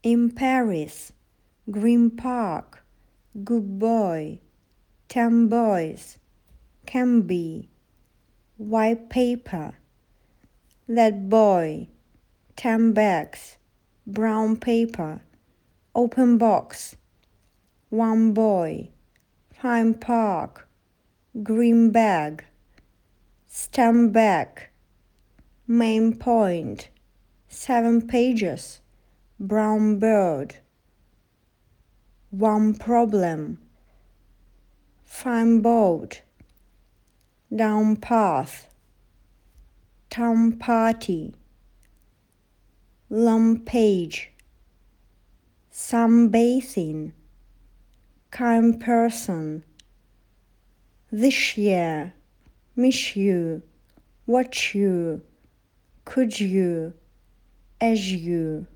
In Paris, Green Park, good boy, 10 boys, can be, white paper, that boy, 10 bags, brown paper, open box, one boy, fine park, green bag, stand back, main point, 7 pages, brown bird, one problem, fine boat, down path, town party, long page, sunbathing, kind person, this year, miss you, watch you, could you, as you.